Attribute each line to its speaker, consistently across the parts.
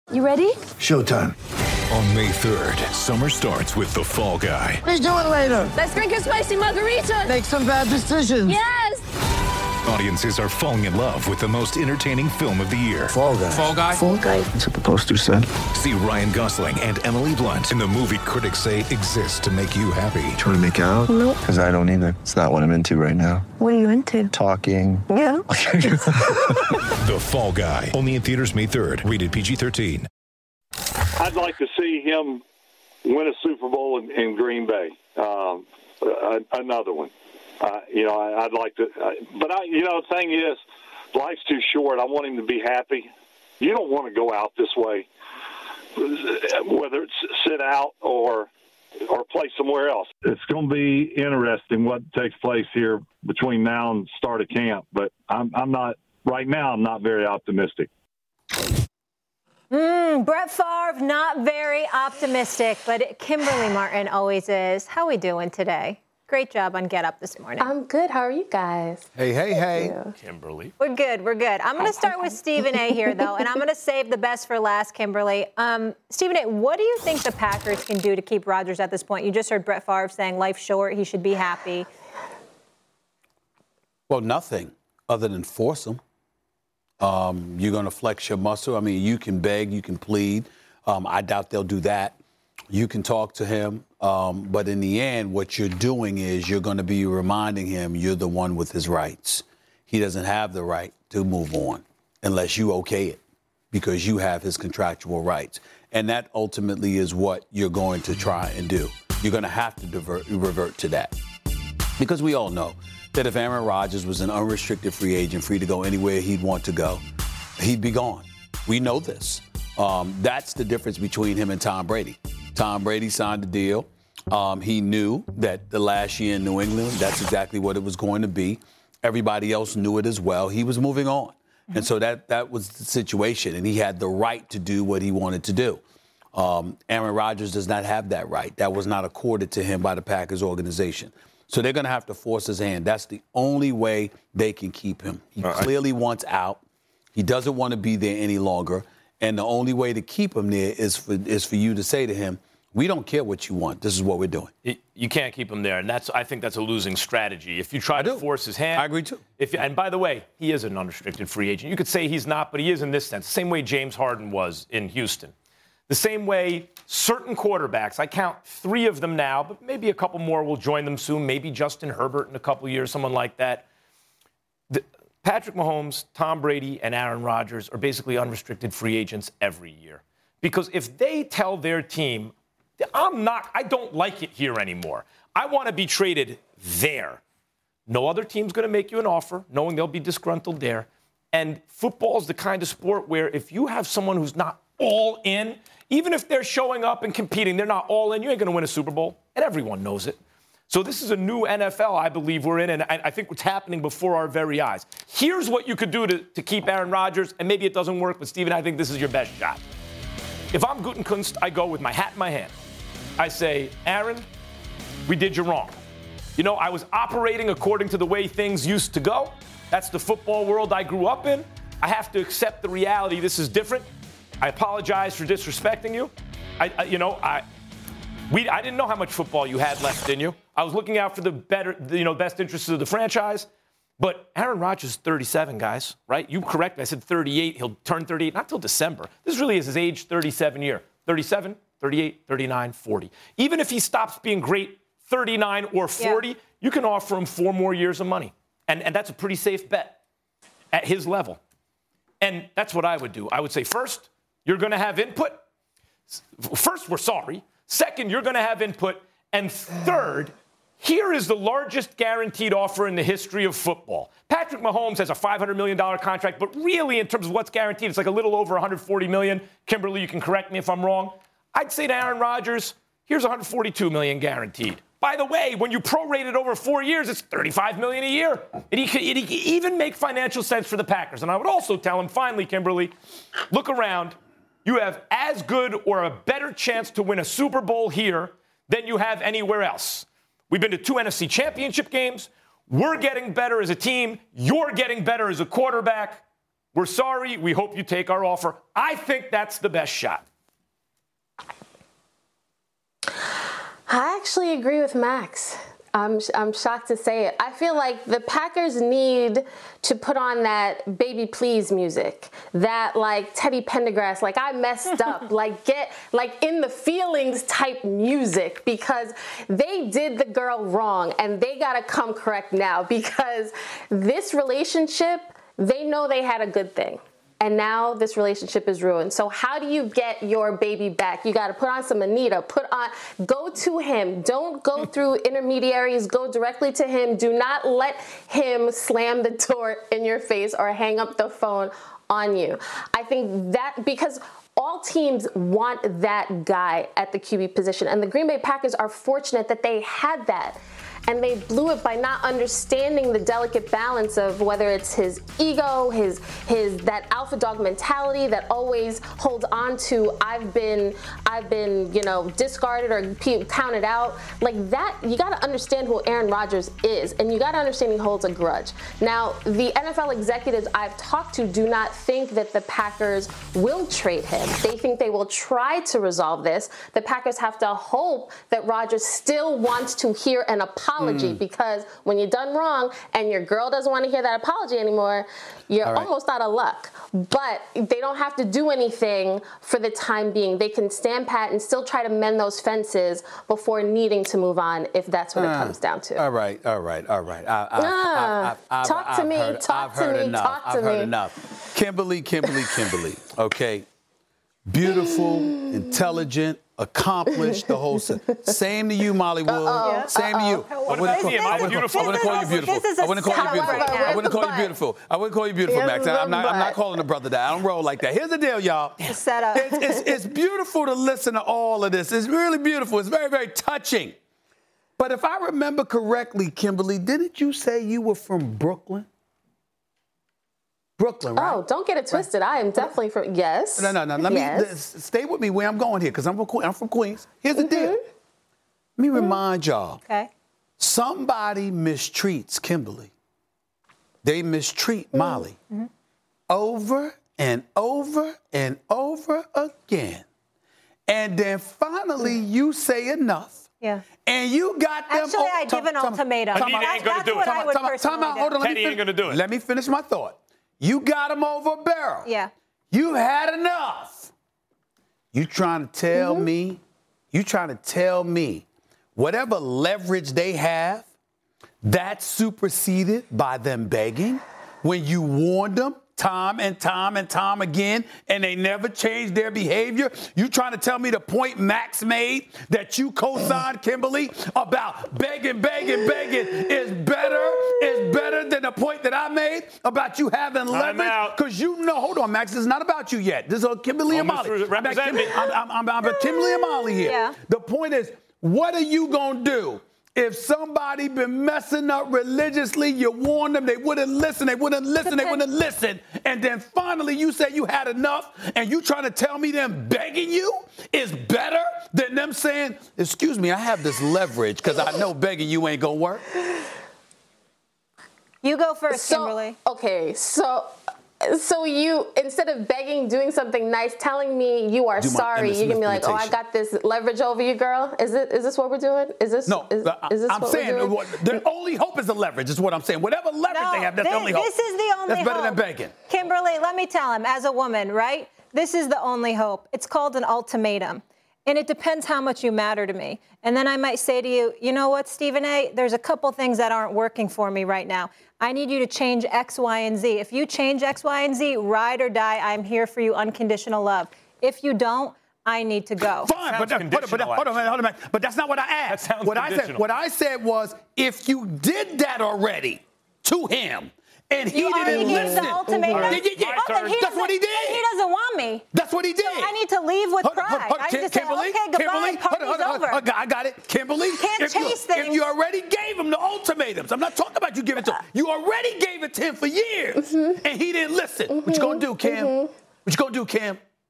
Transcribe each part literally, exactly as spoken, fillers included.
Speaker 1: You ready?
Speaker 2: Showtime.
Speaker 3: On May third, summer starts with The Fall Guy.
Speaker 2: Let's do it later.
Speaker 1: Let's drink a spicy margarita.
Speaker 2: Make some bad decisions.
Speaker 1: Yes.
Speaker 3: Audiences are falling in love with the most entertaining film of the year.
Speaker 2: Fall Guy.
Speaker 4: Fall Guy.
Speaker 1: Fall Guy.
Speaker 2: That's what the poster said.
Speaker 3: See Ryan Gosling and Emily Blunt in the movie critics say exists to make you happy.
Speaker 2: Trying to make it out?
Speaker 1: Nope.
Speaker 2: Because I don't either. It's not what I'm into right now.
Speaker 1: What are you into?
Speaker 2: Talking.
Speaker 1: Yeah.
Speaker 3: The Fall Guy. Only in theaters May third. Rated P G thirteen.
Speaker 5: I'd like to see him win a Super Bowl in, in Green Bay. Um, uh, another one. Uh, you know, I, I'd like to. Uh, but, I, you know, the thing is, life's too short. I want him to be happy. You don't want to go out this way, whether it's sit out or or play somewhere else. It's going to be interesting what takes place here between now and start of camp. But I'm, I'm not, right now, I'm not very optimistic.
Speaker 6: Mm, Brett Favre, not very optimistic, but Kimberly Martin always is. How we doing today? Great job on Get Up this morning.
Speaker 7: I'm good. How are you guys?
Speaker 4: Hey, hey, hey.
Speaker 8: Kimberly.
Speaker 6: We're good. We're good. I'm going to start with Stephen A. here, though, and I'm going to save the best for last, Kimberly. Um, Stephen A., what do you think the Packers can do to keep Rodgers at this point? You just heard Brett Favre saying life's short. He should be happy.
Speaker 4: Well, nothing other than force him. Um, you're going to flex your muscle. I mean, you can beg, you can plead. Um, I doubt they'll do that. You can talk to him. Um, but in the end, what you're doing is you're going to be reminding him you're the one with his rights. He doesn't have the right to move on unless you okay it because you have his contractual rights. And that ultimately is what you're going to try and do. You're going to have to divert, revert to that. Because we all know that if Aaron Rodgers was an unrestricted free agent, free to go anywhere he'd want to go, he'd be gone. We know this. Um, that's the difference between him and Tom Brady. Tom Brady signed a deal. Um, he knew that the last year in New England, that's exactly what it was going to be. Everybody else knew it as well. He was moving on. Mm-hmm. And so that, that was the situation, and he had the right to do what he wanted to do. Um, Aaron Rodgers does not have that right. That was not accorded to him by the Packers organization. So they're going to have to force his hand. That's the only way they can keep him. He uh, clearly I... wants out. He doesn't want to be there any longer. And the only way to keep him there is for is for you to say to him, we don't care what you want. This is what we're doing.
Speaker 8: It, you can't keep him there. And that's I think that's a losing strategy. If you try I to do. force his hand.
Speaker 4: I agree, too.
Speaker 8: If you, and by the way, he is an unrestricted free agent. You could say he's not, but he is in this sense. The same way James Harden was in Houston. The same way certain quarterbacks, I count three of them now, but maybe a couple more will join them soon. Maybe Justin Herbert in a couple years, someone like that. The, Patrick Mahomes, Tom Brady, and Aaron Rodgers are basically unrestricted free agents every year. Because if they tell their team, I'm not, I don't like it here anymore. I want to be traded there. No other team's going to make you an offer, knowing they'll be disgruntled there. And football is the kind of sport where if you have someone who's not all in, even if they're showing up and competing, they're not all in, you ain't going to win a Super Bowl. And everyone knows it. So this is a new N F L I believe we're in, and I think what's happening before our very eyes. Here's what you could do to, to keep Aaron Rodgers, and maybe it doesn't work, but, Steven, I think this is your best shot. If I'm Gutekunst, I go with my hat in my hand. I say, Aaron, we did you wrong. You know, I was operating according to the way things used to go. That's the football world I grew up in. I have to accept the reality this is different. I apologize for disrespecting you. I, I you know, I we I didn't know how much football you had left in you. I was looking out for the better, you know, best interests of the franchise. But Aaron Rodgers is thirty-seven, guys, right? You correct me. I said thirty-eight. He'll turn thirty-eight, not till December. This really is his age thirty-seven year. thirty-seven, thirty-eight, thirty-nine, forty. Even if he stops being great, thirty-nine or forty, yeah. You can offer him four more years of money. And, and that's a pretty safe bet at his level. And that's what I would do. I would say, first, you're going to have input. First, we're sorry. Second, you're going to have input. And third, here is the largest guaranteed offer in the history of football. Patrick Mahomes has a five hundred million dollars contract, but really, in terms of what's guaranteed, it's like a little over one hundred forty million dollars. Kimberly, you can correct me if I'm wrong. I'd say to Aaron Rodgers, here's one hundred forty-two million dollars guaranteed. By the way, when you prorate it over four years, it's thirty-five million dollars a year. It could even make financial sense for the Packers. And I would also tell him, finally, Kimberly, look around. You have as good or a better chance to win a Super Bowl here than you have anywhere else. We've been to two N F C championship games. We're getting better as a team. You're getting better as a quarterback. We're sorry. We hope you take our offer. I think that's the best shot.
Speaker 7: I actually agree with Max. I'm, I'm shocked to say it. I feel like the Packers need to put on that baby please music, that like Teddy Pendergrass, like I messed up, like get like in the feelings type music, because they did the girl wrong and they got to come correct now, because this relationship, they know they had a good thing. And now this relationship is ruined. So how do you get your baby back? You got to put on some Anita, put on, go to him. Don't go through intermediaries. Go directly to him. Do not let him slam the door in your face or hang up the phone on you. I think that because all teams want that guy at the Q B position. And the Green Bay Packers are fortunate that they had that. And they blew it by not understanding the delicate balance of whether it's his ego, his his that alpha dog mentality that always holds on to I've been I've been you know discarded or counted out, like that. You got to understand who Aaron Rodgers is, and you got to understand he holds a grudge. Now, the N F L executives I've talked to do not think that the Packers will trade him. They think they will try to resolve this. The Packers have to hope that Rodgers still wants to hear an apology. Mm. Because when you're done wrong and your girl doesn't want to hear that apology anymore, you're right. almost out of luck. But they don't have to do anything for the time being. They can stand pat and still try to mend those fences before needing to move on, if that's what uh, it comes down to.
Speaker 4: All right, all right, all right. I, I,
Speaker 7: ah, I, I, I,
Speaker 4: I've,
Speaker 7: talk
Speaker 4: I've
Speaker 7: to me,
Speaker 4: heard,
Speaker 7: talk
Speaker 4: I've
Speaker 7: to
Speaker 4: heard
Speaker 7: me,
Speaker 4: enough.
Speaker 7: talk to
Speaker 4: I've
Speaker 7: me.
Speaker 4: heard enough. Kimberly, Kimberly, Kimberly, okay? Beautiful, intelligent, accomplished, the whole set. Same to you, Molly Wood.
Speaker 7: Uh-oh.
Speaker 4: Same
Speaker 7: Uh-oh.
Speaker 4: to you.
Speaker 8: What about me? Am I beautiful?
Speaker 4: I wouldn't call you beautiful. I wouldn't call you beautiful. I wouldn't call you beautiful. I wouldn't call you beautiful, Max. I'm not, I'm not calling a brother that. I don't roll like that. Here's the deal, y'all.
Speaker 6: Set up.
Speaker 4: It's, it's, it's beautiful to listen to all of this. It's really beautiful. It's very, very touching. But if I remember correctly, Kimberly, didn't you say you were from Brooklyn? Brooklyn, right?
Speaker 7: Oh, don't get it twisted. Right. I am definitely from, yes.
Speaker 4: No, no, no. Let
Speaker 7: yes.
Speaker 4: me, stay with me where I'm going here, because I'm, I'm from Queens. Here's the mm-hmm. deal. Let me remind mm-hmm. y'all.
Speaker 6: Okay.
Speaker 4: Somebody mistreats Kimberly. They mistreat mm-hmm. Molly mm-hmm. over and over and over again. And then finally you say enough.
Speaker 6: Yeah.
Speaker 4: And you got them.
Speaker 6: Actually, I give an ultimatum.
Speaker 8: Anita ain't going to do it.
Speaker 4: Time out. Hold on.
Speaker 8: Teddy ain't going to do it.
Speaker 4: Let me finish my thought. You got them over a barrel.
Speaker 6: Yeah.
Speaker 4: You had enough. You trying to tell mm-hmm. me, you trying to tell me whatever leverage they have, that's superseded by them begging when you warned them time and time and time again, and they never changed their behavior? You trying to tell me the point Max made that you co-signed, Kimberly, about begging, begging, begging is better, is better than the point that I made about you having leverage? Because you know, hold on, Max, this is not about you yet. This is Kimberly and Molly. I'm, Kimberly, I'm, I'm, I'm, I'm a Kimberly and Molly here.
Speaker 6: Yeah.
Speaker 4: The point is, what are you going to do? If somebody been messing up religiously, you warned them, they wouldn't listen, they wouldn't listen, they wouldn't listen. And then finally you say you had enough, and you trying to tell me them begging you is better than them saying, excuse me, I have this leverage because I know begging you ain't going to work?
Speaker 6: You go first,
Speaker 7: so,
Speaker 6: Kimberly.
Speaker 7: Okay, so... So you, instead of begging, doing something nice, telling me you are sorry, you're gonna be like, "Oh, I got this leverage over you, girl." Is it? Is this what we're doing? Is this?
Speaker 4: No,
Speaker 7: is, is this
Speaker 4: I'm
Speaker 7: what
Speaker 4: saying
Speaker 7: we're doing?
Speaker 4: their only hope is the leverage. Is what I'm saying. Whatever leverage
Speaker 6: no,
Speaker 4: they have, that's
Speaker 6: this,
Speaker 4: the only hope.
Speaker 6: This is the only.
Speaker 4: That's better
Speaker 6: hope.
Speaker 4: than begging.
Speaker 6: Kimberly, let me tell him, as a woman, right? This is the only hope. It's called an ultimatum. And it depends how much you matter to me. And then I might say to you, you know what, Stephen A., there's a couple things that aren't working for me right now. I need you to change X, Y, and Z. If you change X, Y, and Z, ride or die, I'm here for you, unconditional love. If you don't, I need to go.
Speaker 4: Fine, but, that, but, but hold on, hold on, but that's not what I asked.
Speaker 8: That sounds
Speaker 4: what I said, what I said was, if you did that already to him, and he
Speaker 6: you
Speaker 4: didn't listen.
Speaker 6: The ultimatum?
Speaker 4: Yeah, yeah, yeah.
Speaker 6: Oh, then he
Speaker 4: That's what he did.
Speaker 6: He doesn't want me.
Speaker 4: That's what he did.
Speaker 6: So I need to leave with
Speaker 4: hold,
Speaker 6: pride.
Speaker 4: Hold, hold,
Speaker 6: I
Speaker 4: Kim,
Speaker 6: need to
Speaker 4: Kimberly,
Speaker 6: say, okay, goodbye,
Speaker 4: Kimberly,
Speaker 6: party's
Speaker 4: hold, hold,
Speaker 6: over.
Speaker 4: hold, I got it. Kimberly,
Speaker 6: Can't
Speaker 4: if,
Speaker 6: chase
Speaker 4: you,
Speaker 6: things.
Speaker 4: if you already gave him the ultimatums, I'm not talking about you giving it to him. You already gave it to him for years, mm-hmm. and he didn't listen. Mm-hmm. What you gonna do, Kim? Mm-hmm. What you gonna do, Kim?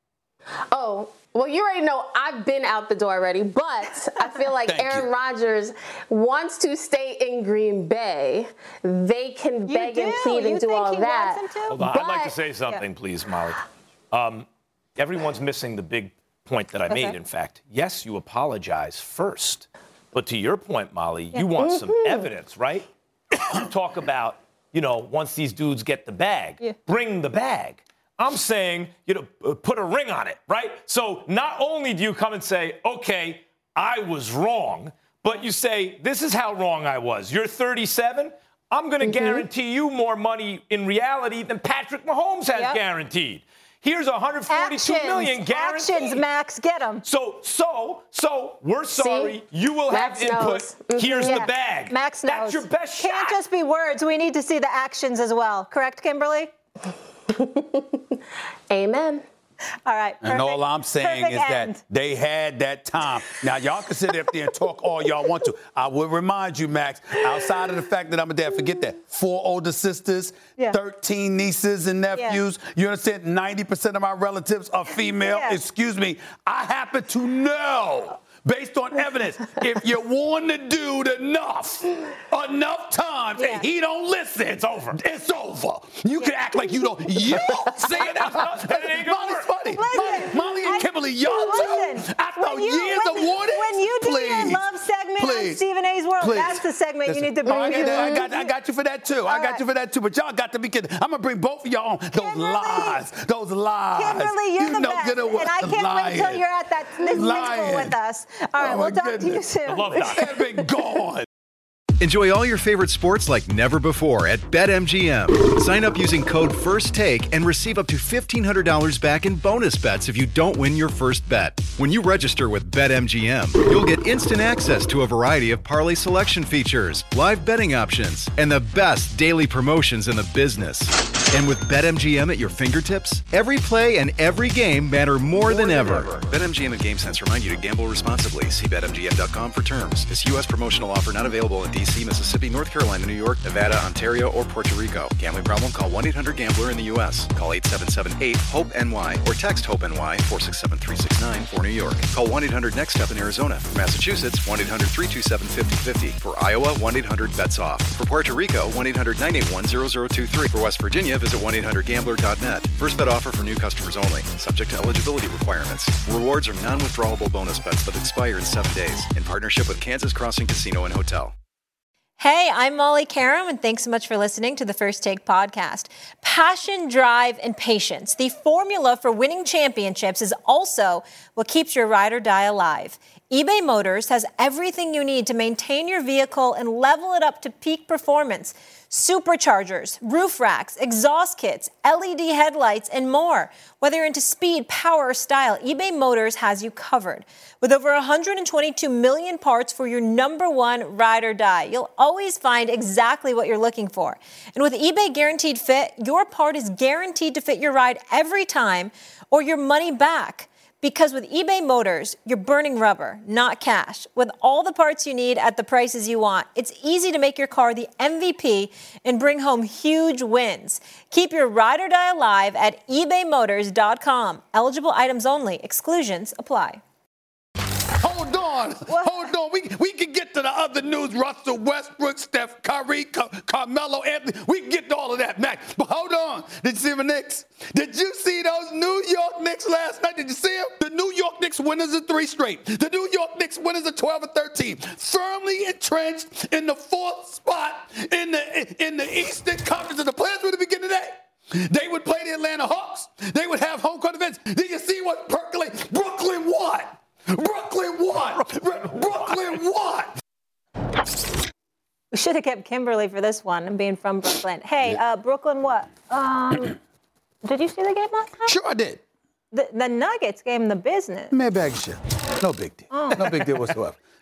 Speaker 7: Oh, well, you already know I've been out the door already, but I feel like Aaron Rodgers wants to stay in Green Bay. They can
Speaker 6: You
Speaker 7: beg
Speaker 6: do.
Speaker 7: and plead
Speaker 6: You
Speaker 7: and do
Speaker 6: think
Speaker 7: all
Speaker 6: he
Speaker 7: that.
Speaker 6: wants him to?
Speaker 8: Hold on,
Speaker 7: But,
Speaker 8: I'd like to say something, yeah. please, Molly. Um, everyone's missing the big point that I
Speaker 6: Okay.
Speaker 8: made, in fact. Yes, you apologize first. But to your point, Molly,
Speaker 6: Yeah.
Speaker 8: you want some
Speaker 7: Mm-hmm.
Speaker 8: evidence, right? You talk about, you know, once these dudes get the bag,
Speaker 6: Yeah.
Speaker 8: bring the bag. I'm saying, you know, put a ring on it, right? So not only do you come and say, okay, I was wrong, but you say, this is how wrong I was. You're thirty-seven. I'm going to mm-hmm. guarantee you more money in reality than Patrick Mahomes has yep. guaranteed. Here's one hundred forty-two
Speaker 6: Actions.
Speaker 8: million guaranteed.
Speaker 6: Actions, Max, get them.
Speaker 8: So, so, so, we're sorry.
Speaker 7: See?
Speaker 8: You will
Speaker 7: Max
Speaker 8: have input.
Speaker 7: Mm-hmm.
Speaker 8: Here's
Speaker 6: yeah.
Speaker 8: the bag.
Speaker 6: Max knows.
Speaker 8: That's your best
Speaker 6: Can't
Speaker 8: shot.
Speaker 6: Can't just be words. We need to see the actions as well. Correct, Kimberly?
Speaker 7: Amen.
Speaker 6: All right.
Speaker 4: And all I'm saying
Speaker 6: perfect
Speaker 4: is
Speaker 6: end.
Speaker 4: that they had that time. Now, y'all can sit up there and talk all y'all want to. I will remind you, Max, outside of the fact that I'm a dad, forget that. Four older sisters,
Speaker 6: yeah.
Speaker 4: thirteen nieces and nephews. Yeah. You understand? ninety percent of my relatives are female. Yeah. Excuse me. I happen to know, based on evidence, if you warn the dude enough, enough times, yeah. and he don't listen, it's over. It's over. You yeah. can act like you don't. You don't say it out loud. Molly's funny. Molly, Molly and Kimberly, y'all too. After
Speaker 6: you,
Speaker 4: years
Speaker 6: when,
Speaker 4: of warning,
Speaker 6: when you do
Speaker 4: please,
Speaker 6: your love segment
Speaker 4: please,
Speaker 6: on Stephen A's World,
Speaker 4: please.
Speaker 6: that's the segment
Speaker 4: Listen,
Speaker 6: you need to
Speaker 4: I
Speaker 6: bring.
Speaker 4: got, I, got, I got you for that too.
Speaker 6: All
Speaker 4: I got
Speaker 6: right.
Speaker 4: you for that too. But y'all got to be kidding. I'm gonna bring both of y'all on. Those
Speaker 6: Kimberly,
Speaker 4: lies. Those lies.
Speaker 6: Kimberly, you're
Speaker 4: you
Speaker 6: the
Speaker 4: know
Speaker 6: best.
Speaker 4: good and well.
Speaker 6: And I can't
Speaker 4: lying.
Speaker 6: wait till you're at that this school with us. All right,
Speaker 4: oh
Speaker 6: we'll talk
Speaker 4: goodness.
Speaker 6: to you soon.
Speaker 8: I love that.
Speaker 4: I've been gone.
Speaker 9: Enjoy all your favorite sports like never before at BetMGM. Sign up using code FIRSTTAKE and receive up to fifteen hundred dollars back in bonus bets if you don't win your first bet. When you register with BetMGM, you'll get instant access to a variety of parlay selection features, live betting options, and the best daily promotions in the business. And with BetMGM at your fingertips, every play and every game matter more, more than, than ever. ever. BetMGM and GameSense remind you to gamble responsibly. See Bet M G M dot com for terms. This U S promotional offer not available in D C, Mississippi, North Carolina, New York, Nevada, Ontario, or Puerto Rico. Gambling problem? Call one eight hundred gambler in the U S. Call eight seven seven eight hope N Y or text HOPE-NY four six seven three six nine for New York. Call one eight hundred next step in Arizona. For Massachusetts, one eight hundred three two seven five zero five zero. For Iowa, one eight hundred bets off. For Puerto Rico, one eight hundred nine eight one zero zero two three. For West Virginia, visit one eight hundred gambler dot net. First bet offer for new customers only. Subject to eligibility requirements. Rewards are non-withdrawable bonus bets that expire in seven days. In partnership with Kansas Crossing Casino and Hotel.
Speaker 6: Hey, I'm Molly Karam, and thanks so much for listening to the First Take podcast. Passion, drive, and patience. The formula for winning championships is also what keeps your ride or die alive. eBay Motors has everything you need to maintain your vehicle and level it up to peak performance. Superchargers, roof racks, exhaust kits, L E D headlights, and more. Whether you're into speed, power, or style, eBay Motors has you covered. With over one hundred twenty-two million parts for your number one ride or die, you'll always find exactly what you're looking for. And with eBay Guaranteed Fit, your part is guaranteed to fit your ride every time or your money back. Because with eBay Motors, you're burning rubber, not cash. With all the parts you need at the prices you want, it's easy to make your car the M V P and bring home huge wins. Keep your ride or die alive at ebay motors dot com. Eligible items only. Exclusions apply.
Speaker 4: Hold on. What? Hold on. We, we can get to the other news. Russell Westbrook, Steph Curry, Car- Carmelo Anthony. We can get to all of that, Max. But hold on. Did you see the Knicks? Did you see those New York Knicks last night? Did you see them? The New York Knicks winners of three straight. The New York Knicks winners of twelve and thirteen. Firmly entrenched in the fourth spot in the, in the Eastern Conference. And the plans were to begin today. They would play the Atlanta Hawks. They would have home court events. Did you see what percolate? Brooklyn won. Brooklyn won! Brooklyn won!
Speaker 6: We should have kept Kimberly for this one, and being from Brooklyn. Hey, uh, Brooklyn what? Um, did you see the game last night?
Speaker 4: Sure I did.
Speaker 6: The, the Nuggets gave them the business.
Speaker 4: Man, bag of shit. No big deal. Oh. No big deal whatsoever.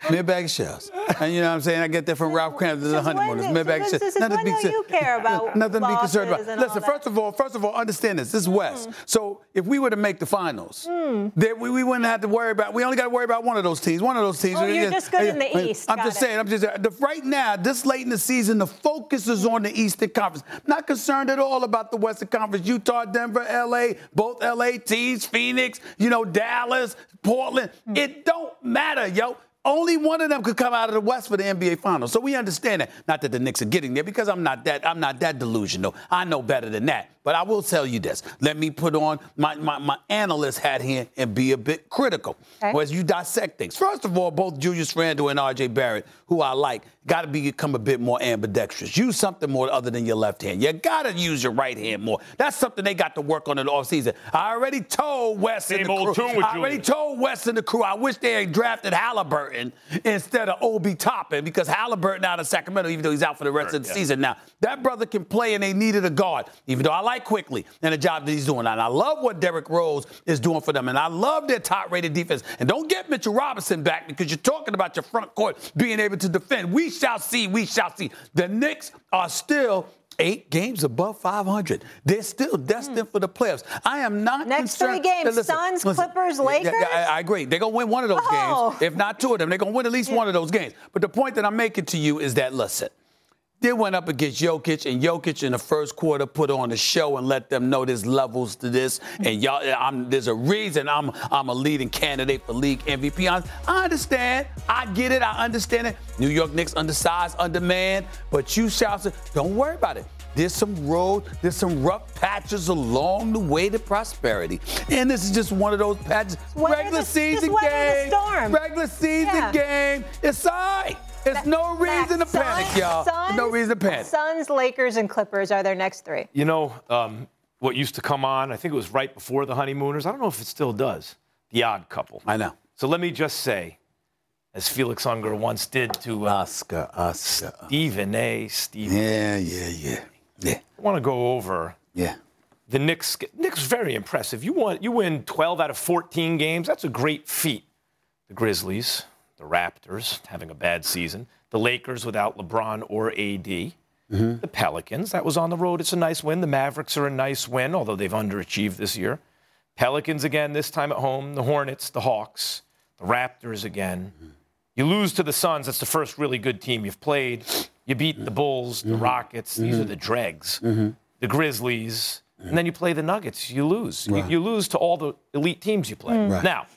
Speaker 4: Mid-bag shells. And you know what I'm saying? I get that from Ralph Cramden, the honeymooners. Mid-bag shells.
Speaker 6: This is when do you care about
Speaker 4: Nothing to be concerned about.
Speaker 6: losses and all
Speaker 4: Listen,
Speaker 6: that?
Speaker 4: first of all, first of all, understand this. This is West. So if we were to make the finals, then we, we wouldn't have to worry about. We only got to worry about one of those teams. One of those teams.
Speaker 6: Oh, you're just good in the East.
Speaker 4: I'm
Speaker 6: Got
Speaker 4: just
Speaker 6: it.
Speaker 4: saying. I'm just the, right now. This late in the season, the focus is on the Eastern Conference. Not concerned at all about the Western Conference. Utah, Denver, L A, both L A teams, Phoenix, you know, Dallas, Portland. It don't matter, yo. Only one of them could come out of the West for the N B A Finals. So we understand that. Not that the Knicks are getting there, because I'm not that I'm not that delusional. I know better than that. But I will tell you this. Let me put on my, my, my analyst hat here and be a bit critical
Speaker 6: Okay.
Speaker 4: as you dissect things. First of all, both Julius Randle and R J Barrett, who I like, got to become a bit more ambidextrous. Use something more other than your left hand. You got to use your right hand more. That's something they got to work on in the offseason. I already told Wes and
Speaker 8: Same
Speaker 4: the
Speaker 8: old
Speaker 4: crew.
Speaker 8: tune with
Speaker 4: I already
Speaker 8: Julius.
Speaker 4: told Wes and the crew. I wish they had drafted Halliburton instead of Obi Toppin, because Halliburton out of Sacramento, even though he's out for the rest
Speaker 8: Sure,
Speaker 4: of the
Speaker 8: yeah.
Speaker 4: season now. That brother can play, and they needed a guard, even though I like Quickly and the job that he's doing. And I love what Derrick Rose is doing for them, and I love their top-rated defense. And don't get Mitchell Robinson back, because you're talking about your front court being able to defend. We shall see. We shall see. The Knicks are still eight games above five hundred. They're still destined mm. for the playoffs. I am not
Speaker 6: Next
Speaker 4: concerned.
Speaker 6: three games,
Speaker 4: Listen,
Speaker 6: Suns,
Speaker 4: listen.
Speaker 6: Clippers,
Speaker 4: Yeah,
Speaker 6: Lakers?
Speaker 4: Yeah, yeah, I, I agree. They're going to win one of those
Speaker 6: Oh.
Speaker 4: games, if not two of them. They're going to win at least yeah. one of those games. But the point that I'm making to you is that, listen, they went up against Jokic, and Jokic in the first quarter put on a show and let them know there's levels to this. And y'all, I'm, there's a reason I'm I'm a leading candidate for league M V P. I understand. I get it. I understand it. New York Knicks undersized, undermanned. But you shall say, don't worry about it. There's some road, there's some rough patches along the way to prosperity. And this is just one of those patches.
Speaker 6: Weather
Speaker 4: Regular
Speaker 6: the-
Speaker 4: season
Speaker 6: just weather the
Speaker 4: game.
Speaker 6: storm.
Speaker 4: Regular season
Speaker 6: Yeah.
Speaker 4: game. It's all right. There's
Speaker 6: That-
Speaker 4: no reason
Speaker 6: Max,
Speaker 4: to panic,
Speaker 6: Suns,
Speaker 4: y'all.
Speaker 6: Suns,
Speaker 4: no reason to panic.
Speaker 6: Suns, Lakers, and Clippers are their next three.
Speaker 8: You know, um, what used to come on, I think it was right before the Honeymooners. I don't know if it still does. The Odd Couple.
Speaker 4: I know.
Speaker 8: So let me just say, as Felix Unger once did to uh,
Speaker 4: Oscar, Oscar.
Speaker 8: Stephen A. Stephen.
Speaker 4: Yeah, yeah, yeah. Yeah.
Speaker 8: I want to go over
Speaker 4: Yeah.
Speaker 8: the Knicks. Knicks very impressive. You won, you win twelve out of fourteen games. That's a great feat. The Grizzlies, the Raptors having a bad season, the Lakers without LeBron or A D, mm-hmm. the Pelicans. That was on the road. It's a nice win. The Mavericks are a nice win, although they've underachieved this year. Pelicans again, this time at home. The Hornets, the Hawks, the Raptors again. Mm-hmm. You lose to the Suns. That's the first really good team you've played. You beat the Bulls, the mm-hmm. Rockets. These mm-hmm. are the dregs. Mm-hmm. The Grizzlies. Mm-hmm. And then you play the Nuggets. You lose.
Speaker 4: Right.
Speaker 8: You, you lose to all the elite teams you play.
Speaker 4: Mm. Right.
Speaker 8: Now,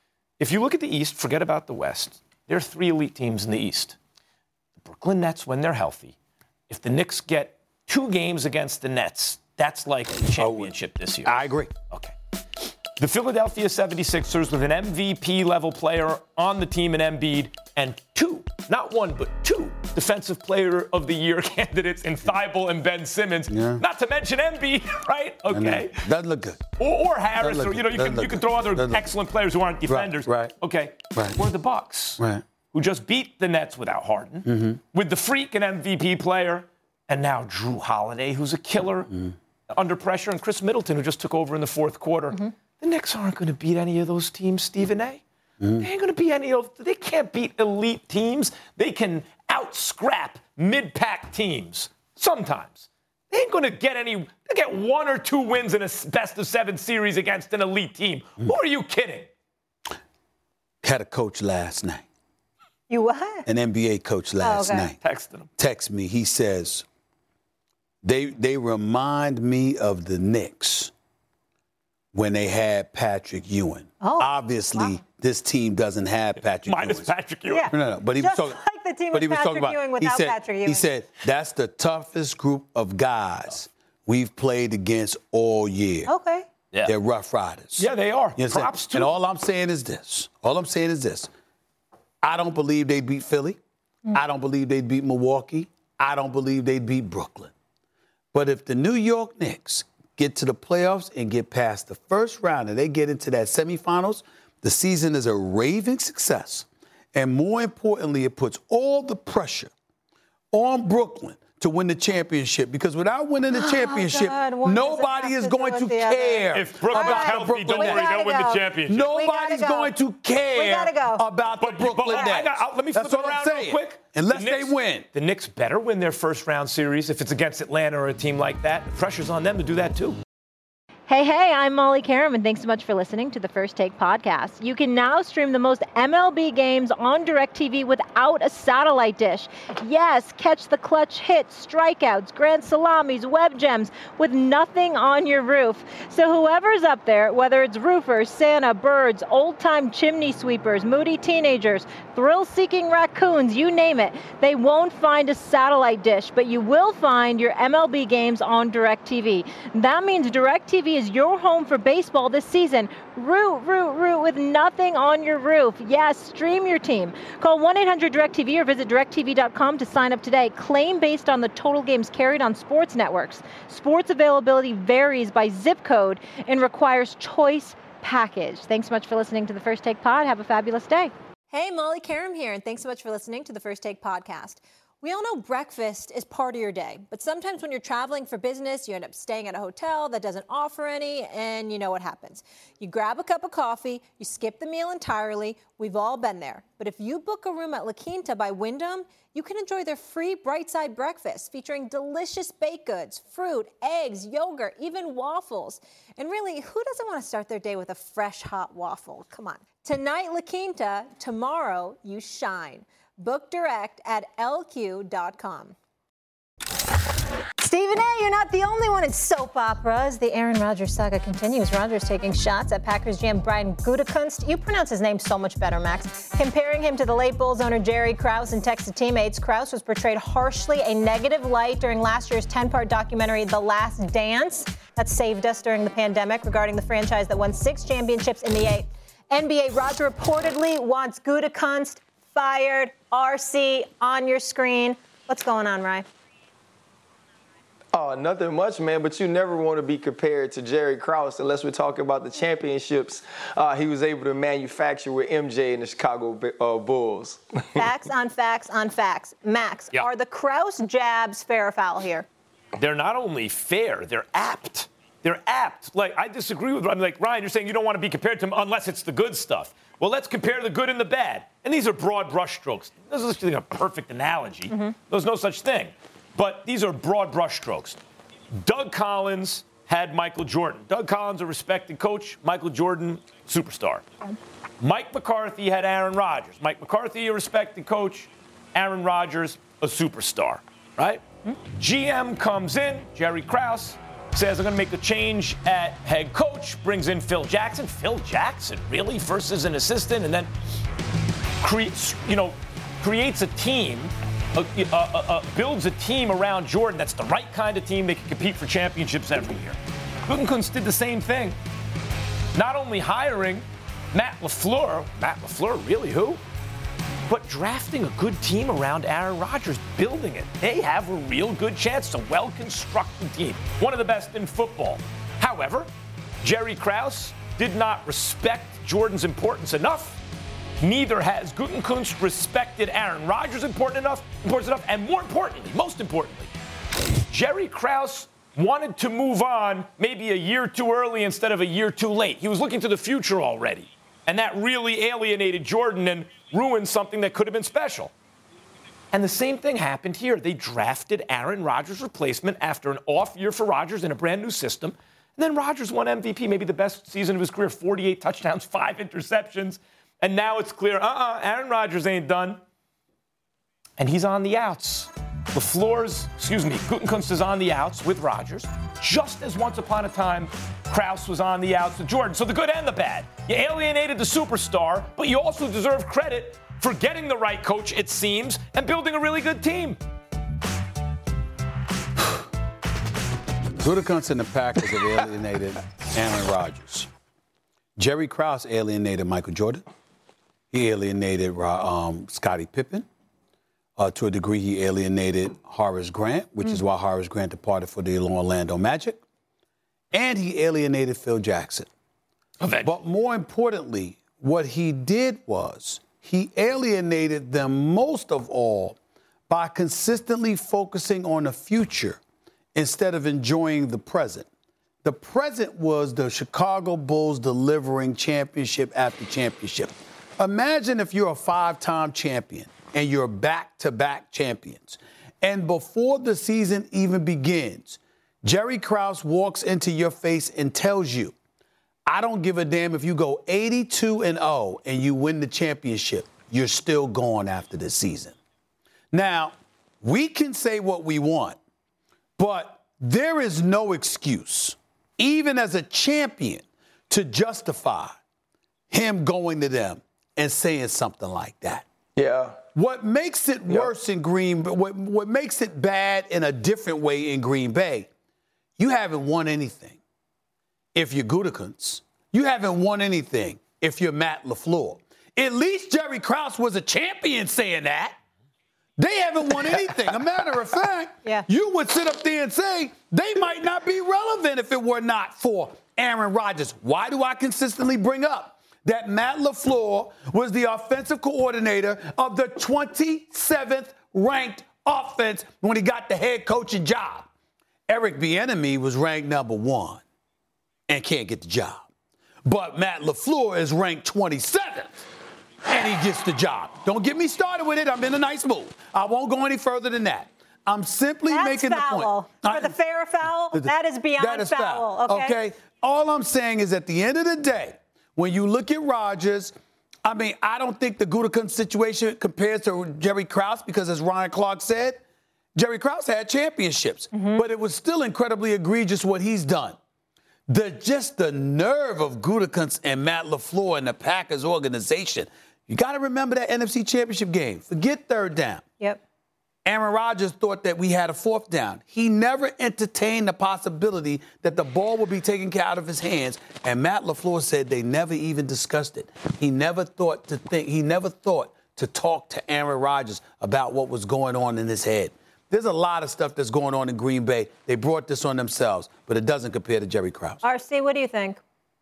Speaker 8: if you look at the East, forget about the West. There are three elite teams in the East. The Brooklyn Nets, when they're healthy. If the Knicks get two games against the Nets, that's like the championship this year.
Speaker 4: I agree.
Speaker 8: Okay. The Philadelphia seventy-sixers with an M V P-level player on the team in Embiid and two, not one, but two Defensive Player of the Year candidates in Thibault and Ben Simmons. Yeah. Not to mention Embiid, right? Okay.
Speaker 4: Doesn't look good.
Speaker 8: Or, or Harris, or, you know, you
Speaker 4: Doesn't
Speaker 8: can, you can throw other
Speaker 4: Doesn't
Speaker 8: excellent players who aren't defenders.
Speaker 4: Right, right.
Speaker 8: Okay.
Speaker 4: Right.
Speaker 8: Or the Bucks,
Speaker 4: right.
Speaker 8: who just beat the Nets without Harden, mm-hmm. with the freak and M V P player, and now Drew Holiday, who's a killer mm-hmm. under pressure, and Chris Middleton, who just took over in the fourth quarter. Mm-hmm. The Knicks aren't going to beat any of those teams, Stephen A. Mm-hmm. They ain't going to beat any of. They can't beat elite teams. They can out-scrap mid-pack teams sometimes. They ain't going to get any. They get one or two wins in a best-of-seven series against an elite team. Mm-hmm. Who are you kidding?
Speaker 4: Had a coach last night.
Speaker 6: You what?
Speaker 4: An N B A coach last
Speaker 6: oh, okay.
Speaker 4: night.
Speaker 8: Texted him.
Speaker 4: Text me. He says, they they remind me of the Knicks when they had Patrick Ewing.
Speaker 6: Oh,
Speaker 4: Obviously, wow. this team doesn't have Patrick Ewing.
Speaker 8: Minus Patrick Ewing.
Speaker 6: Yeah.
Speaker 4: No, no, but he
Speaker 6: Just
Speaker 4: was talking,
Speaker 6: like the team
Speaker 4: but he
Speaker 6: with
Speaker 4: was
Speaker 6: Patrick
Speaker 4: talking about,
Speaker 6: Ewing without
Speaker 4: he said,
Speaker 6: Patrick Ewing.
Speaker 4: He said, that's the toughest group of guys we've played against all year.
Speaker 6: Okay.
Speaker 8: Yeah.
Speaker 4: They're Rough Riders.
Speaker 8: Yeah, they are.
Speaker 4: You know
Speaker 8: Props to
Speaker 4: And all I'm saying is this. All I'm saying is this. I don't believe they beat Philly. Mm. I don't believe they'd beat Milwaukee. I don't believe they'd beat Brooklyn. But if the New York Knicks get to the playoffs and get past the first round and they get into that semifinals, the season is a raving success. And more importantly, it puts all the pressure on Brooklyn to win the championship, because without winning the championship,
Speaker 6: God, what
Speaker 4: nobody
Speaker 6: does
Speaker 4: is
Speaker 6: it have to
Speaker 4: going
Speaker 6: do
Speaker 4: to
Speaker 6: with the other?
Speaker 4: care
Speaker 8: If Brooklyn
Speaker 4: about
Speaker 8: is
Speaker 4: the
Speaker 8: healthy,
Speaker 4: Brooklyn
Speaker 8: don't worry,
Speaker 4: Nets.
Speaker 8: they'll win the
Speaker 6: go.
Speaker 8: championship.
Speaker 4: Nobody's
Speaker 6: go.
Speaker 4: going to care
Speaker 6: We gotta go.
Speaker 4: about the
Speaker 8: But-
Speaker 4: Brooklyn
Speaker 8: but-
Speaker 4: Nets.
Speaker 8: I got- let me
Speaker 4: That's
Speaker 8: flip it
Speaker 4: what I'm
Speaker 8: around real
Speaker 4: saying.
Speaker 8: quick.
Speaker 4: Unless
Speaker 8: The Knicks-
Speaker 4: they win.
Speaker 8: The Knicks better win their first round series if it's against Atlanta or a team like that. The pressure's on them to do that too.
Speaker 10: Hey, hey, I'm Molly Karam, and thanks so much for listening to the First Take podcast. You can now stream the most M L B games on DirecTV without a satellite dish. Yes, catch the clutch hits, strikeouts, grand salamis, web gems with nothing on your roof. So whoever's up there, whether it's roofers, Santa, birds, old-time chimney sweepers, moody teenagers, thrill-seeking raccoons, you name it, they won't find a satellite dish, but you will find your M L B games on DirecTV. That means DirecTV is your home for baseball this season. Root, root, root with nothing on your roof. Yes, stream your team. Call one eight hundred direct T V or visit direct T V dot com to sign up today. Claim based on the total games carried on sports networks. Sports availability varies by zip code and requires choice package. Thanks so much for listening to the First Take Pod. Have a fabulous day.
Speaker 6: Hey, Molly Karam here, and thanks so much for listening to the First Take podcast. We all know breakfast is part of your day, but sometimes when you're traveling for business, you end up staying at a hotel that doesn't offer any, and you know what happens. You grab a cup of coffee, you skip the meal entirely. We've all been there. But if you book a room at La Quinta by Wyndham, you can enjoy their free Bright Side breakfast featuring delicious baked goods, fruit, eggs, yogurt, even waffles. And really, who doesn't want to start their day with a fresh, hot waffle? Come on. Tonight, La Quinta. Tomorrow, you shine. Book direct at L Q dot com. Stephen A., you're not the only one in soap operas. The Aaron Rodgers saga continues. Rodgers taking shots at Packers G M Brian Gutekunst. You pronounce his name so much better, Max. Comparing him to the late Bulls owner Jerry Krause and texted teammates. Krause was portrayed harshly, a negative light during last year's ten-part documentary, The Last Dance, that saved us during the pandemic, regarding the franchise that won six championships in the eight. N B A, Roger reportedly wants Gutekunst fired. R C on your screen. What's going on, Ryan?
Speaker 11: Oh, nothing much, man, but you never want to be compared to Jerry Krause unless we're talking about the championships uh, he was able to manufacture with M J and the Chicago uh, Bulls.
Speaker 6: Facts on facts on facts. Max,
Speaker 8: Yeah.
Speaker 6: are the Krause jabs fair or foul here?
Speaker 8: They're not only fair, they're apt. They're apt. Like, I disagree with, I'm like, Ryan, you're saying you don't want to be compared to him unless it's the good stuff. Well, let's compare the good and the bad. And these are broad brushstrokes. This is a perfect analogy. Mm-hmm. There's no such thing. But these are broad brushstrokes. Doug Collins had Michael Jordan. Doug Collins, a respected coach. Michael Jordan, superstar. Okay. Mike McCarthy had Aaron Rodgers. Mike McCarthy, a respected coach. Aaron Rodgers, a superstar. Right? Mm-hmm. G M comes in, Jerry Krause, says, I'm going to make a change at head coach, brings in Phil Jackson. Phil Jackson, really? First as an assistant, and then creates, you know, creates a team, uh, uh, uh, builds a team around Jordan that's the right kind of team that can compete for championships every year. Gutekunst did the same thing. Not only hiring Matt LaFleur, Matt LaFleur, really, who? But drafting a good team around Aaron Rodgers, building it. They have a real good chance. It's a well-constructed team. One of the best in football. However, Jerry Krause did not respect Jordan's importance enough. Neither has Gutekunst respected Aaron Rodgers important enough, important enough, and more importantly, most importantly, Jerry Krause wanted to move on maybe a year too early instead of a year too late. He was looking to the future already. And that really alienated Jordan and ruined something that could have been special. And the same thing happened here. They drafted Aaron Rodgers' replacement after an off year for Rodgers in a brand new system. And then Rodgers won M V P, maybe the best season of his career, forty-eight touchdowns, five interceptions. And now it's clear, uh-uh, Aaron Rodgers ain't done. And he's on the outs. LaFleur's, excuse me, Gutekunst is on the outs with Rodgers, just as once upon a time Krause was on the outs with Jordan. So the good and the bad. You alienated the superstar, but you also deserve credit for getting the right coach, it seems, and building a really good team.
Speaker 4: Gutekunst and the Packers have alienated Aaron Rodgers. Jerry Krause alienated Michael Jordan. He alienated um, Scottie Pippen. Uh, to a degree, he alienated Horace Grant, which mm. is why Horace Grant departed for the Orlando Magic. And he alienated Phil Jackson. Eventually. But more importantly, what he did was he alienated them most of all by consistently focusing on the future instead of enjoying the present. The present was the Chicago Bulls delivering championship after championship. Imagine if you're a five-time champion and you're back-to-back champions. And before the season even begins, Jerry Krause walks into your face and tells you, I don't give a damn if you go eighty-two and oh and you win the championship, you're still going after this season. Now, we can say what we want, but there is no excuse, even as a champion, to justify him going to them and saying something like that.
Speaker 11: Yeah.
Speaker 4: What makes it
Speaker 11: Yep.
Speaker 4: worse in Green Bay, what, what makes it bad in a different way in Green Bay, you haven't won anything if you're Gutekunst. You haven't won anything if you're Matt LaFleur. At least Jerry Krause was a champion saying that. They haven't won anything. A matter of fact,
Speaker 6: yeah.
Speaker 4: you would sit up there and say they might not be relevant if it were not for Aaron Rodgers. Why do I consistently bring up that Matt LaFleur was the offensive coordinator of the twenty-seventh ranked offense when he got the head coaching job? Eric Bieniemy was ranked number one and can't get the job. But Matt LaFleur is ranked twenty-seventh. And he gets the job. Don't get me started with it. I'm in a nice mood. I won't go any further than that. I'm simply
Speaker 6: That's
Speaker 4: making
Speaker 6: foul.
Speaker 4: the point.
Speaker 6: For the fair foul, that is beyond
Speaker 4: that is
Speaker 6: foul.
Speaker 4: foul.
Speaker 6: Okay?
Speaker 4: okay? All I'm saying is at the end of the day, when you look at Rodgers, I mean, I don't think the Gutekunst situation compares to Jerry Krause because, as Ryan Clark said, Jerry Krause had championships. Mm-hmm. But it was still incredibly egregious what he's done. The Just the nerve of Gutekunst and Matt LaFleur and the Packers organization. You got to remember that N F C Championship game. Forget third down.
Speaker 6: Yep.
Speaker 4: Aaron Rodgers thought that we had a fourth down. He never entertained the possibility that the ball would be taken out of his hands. And Matt LaFleur said they never even discussed it. He never thought to think. He never thought to talk to Aaron Rodgers about what was going on in his head. There's a lot of stuff that's going on in Green Bay. They brought this on themselves, but it doesn't compare to Jerry Krause.
Speaker 6: R C, what do you think?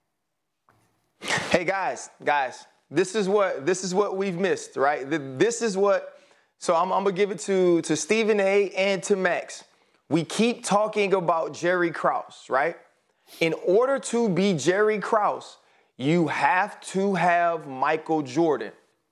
Speaker 11: Hey guys, guys. This is what this is what we've missed, right? This is what. So I'm, I'm gonna give it to to Stephen A. and to Max. We keep talking about Jerry Krause, right? In order to be Jerry Krause, you have to have Michael Jordan.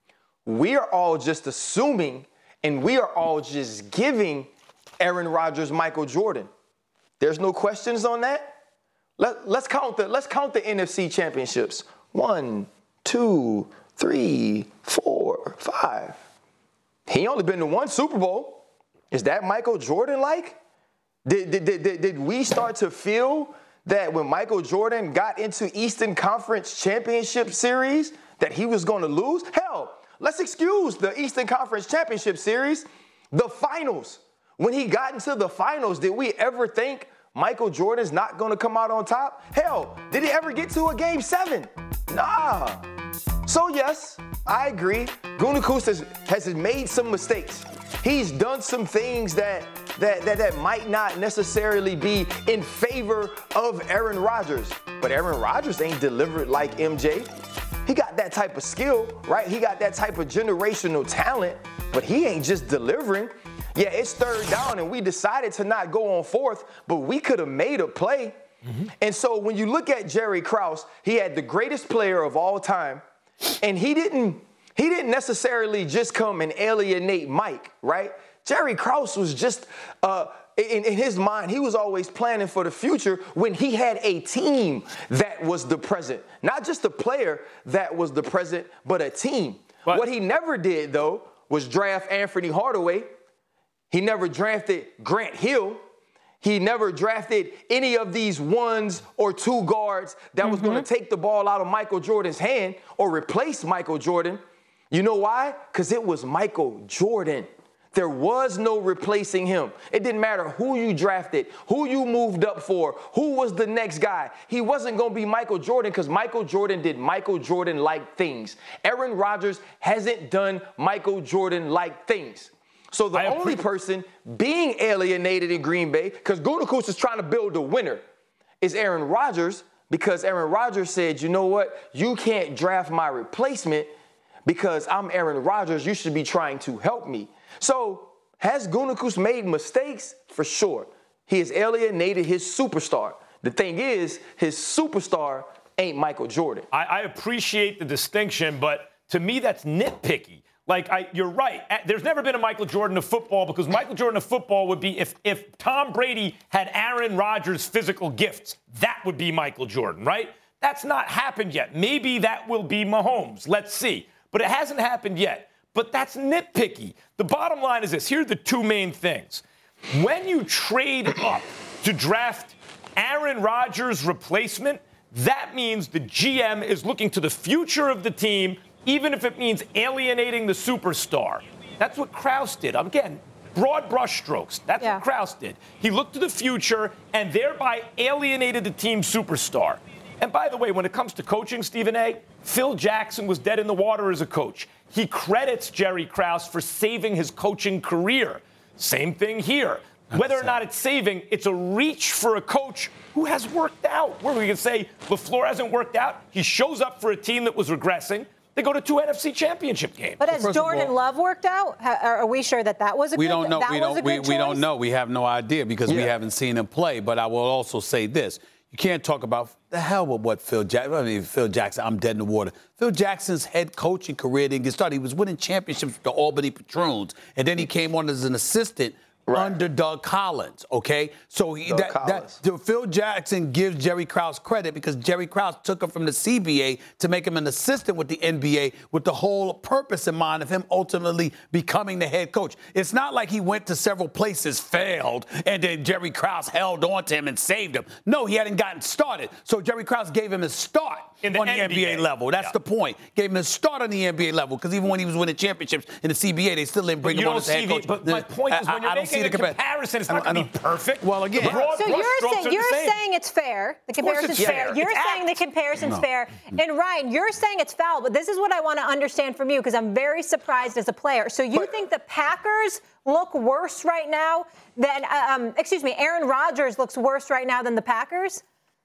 Speaker 11: We are all just assuming, and we are all just giving Aaron Rodgers Michael Jordan. There's no questions on that. Let, let's count the let's count the N F C championships. One. Two, three, four, five. He only been to one Super Bowl. Is that Michael Jordan-like? Did, did, did, did we start to feel that when Michael Jordan got into Eastern Conference Championship Series that he was going to lose? Hell, let's excuse the Eastern Conference Championship Series. The finals. When he got into the finals, did we ever think Michael Jordan's not going to come out on top? Hell, did he ever get to a game seven? Nah. So yes, I agree. Gutekunst has, has made some mistakes. He's done some things that, that that that might not necessarily be in favor of Aaron Rodgers. But Aaron Rodgers ain't delivered like M J. He got that type of skill, right? He got that type of generational talent, but he ain't just delivering. Yeah, it's third down, and we decided to not go on fourth, but we could have made a play. Mm-hmm. And so when you look at Jerry Krause, he had the greatest player of all time, and he didn't he didn't necessarily just come and alienate Mike, right? Jerry Krause was just, uh, in, in his mind, he was always planning for the future when he had a team that was the present. Not just a player that was the present, but a team. What, what he never did, though, was draft Anthony Hardaway. He never drafted Grant Hill. He never drafted any of these ones or two guards that mm-hmm. was going to take the ball out of Michael Jordan's hand or replace Michael Jordan. You know why? Because it was Michael Jordan. There was no replacing him. It didn't matter who you drafted, who you moved up for, who was the next guy. He wasn't going to be Michael Jordan because Michael Jordan did Michael Jordan-like things. Aaron Rodgers hasn't done Michael Jordan-like things. So the only person being alienated in Green Bay, because Gutekunst is trying to build a winner, is Aaron Rodgers, because Aaron Rodgers said, you know what, you can't draft my replacement because I'm Aaron Rodgers. You should be trying to help me. So Has Gutekunst made mistakes? For sure. He has alienated his superstar. The thing is, his superstar ain't Michael Jordan.
Speaker 8: I, I appreciate the distinction, but to me, that's nitpicky. Like, I, you're right. There's never been a Michael Jordan of football because Michael Jordan of football would be if, if Tom Brady had Aaron Rodgers' physical gifts. That would be Michael Jordan, right? That's not happened yet. Maybe that will be Mahomes. Let's see. But it hasn't happened yet. But that's nitpicky. The bottom line is this. Here are the two main things. When you trade up to draft Aaron Rodgers' replacement, that means the G M is looking to the future of the team, even if it means alienating the superstar. That's what Krause did. Again, broad brushstrokes. That's yeah. what Krause did. He looked to the future and thereby alienated the team's superstar. And by the way, when it comes to coaching, Stephen A., Phil Jackson was dead in the water as a coach. He credits Jerry Krause for saving his coaching career. Same thing here. Whether or not it's saving, it's a reach for a coach who has worked out. Where we can say LaFleur hasn't worked out. He shows up for a team that was regressing. They go to two N F C championship games.
Speaker 6: But has
Speaker 4: well,
Speaker 6: Jordan
Speaker 4: all,
Speaker 6: Love worked out? Are we sure that that was a
Speaker 4: we
Speaker 6: good
Speaker 4: don't know.
Speaker 6: That
Speaker 4: we
Speaker 6: was
Speaker 4: don't.
Speaker 6: a
Speaker 4: We,
Speaker 6: good
Speaker 4: we don't
Speaker 6: choice?
Speaker 4: know. We have no idea because
Speaker 11: yeah.
Speaker 4: we haven't seen him play. But I will also say this: you can't talk about the hell with what Phil Jackson. I mean, Phil Jackson. I'm dead in the water. Phil Jackson's head coaching career didn't get started. He was winning championships with the Albany Patroons, and then he came on as an assistant. Right. Under Doug Collins, okay? So he, that, that, that, Phil Jackson gives Jerry Krause credit because Jerry Krause took him from the C B A to make him an assistant with the N B A with the whole purpose in mind of him ultimately becoming the head coach. It's not like he went to several places, failed, and then Jerry Krause held on to him and saved him. No, he hadn't gotten started. So Jerry Krause gave him a start
Speaker 8: in the
Speaker 4: on the
Speaker 8: N B A.
Speaker 4: N B A level. That's yeah. the point. Gave him a start on the N B A level because even when he was winning championships in the C B A, they still didn't bring him on as head coach.
Speaker 8: But my point is when you're
Speaker 4: I,
Speaker 8: making a comparison, it's not going to be perfect.
Speaker 4: Well, again,
Speaker 6: so you're, say, you're saying it's fair. The comparison's
Speaker 8: it's
Speaker 6: fair.
Speaker 8: fair.
Speaker 6: You're
Speaker 8: it's
Speaker 6: saying
Speaker 8: apt.
Speaker 6: the comparison's
Speaker 4: no.
Speaker 6: fair. And Ryan, you're saying it's foul. But this is what I want to understand from you because I'm very surprised as a player. So you but, think the Packers look worse right now than, um, excuse me, Aaron Rodgers looks worse right now than the Packers?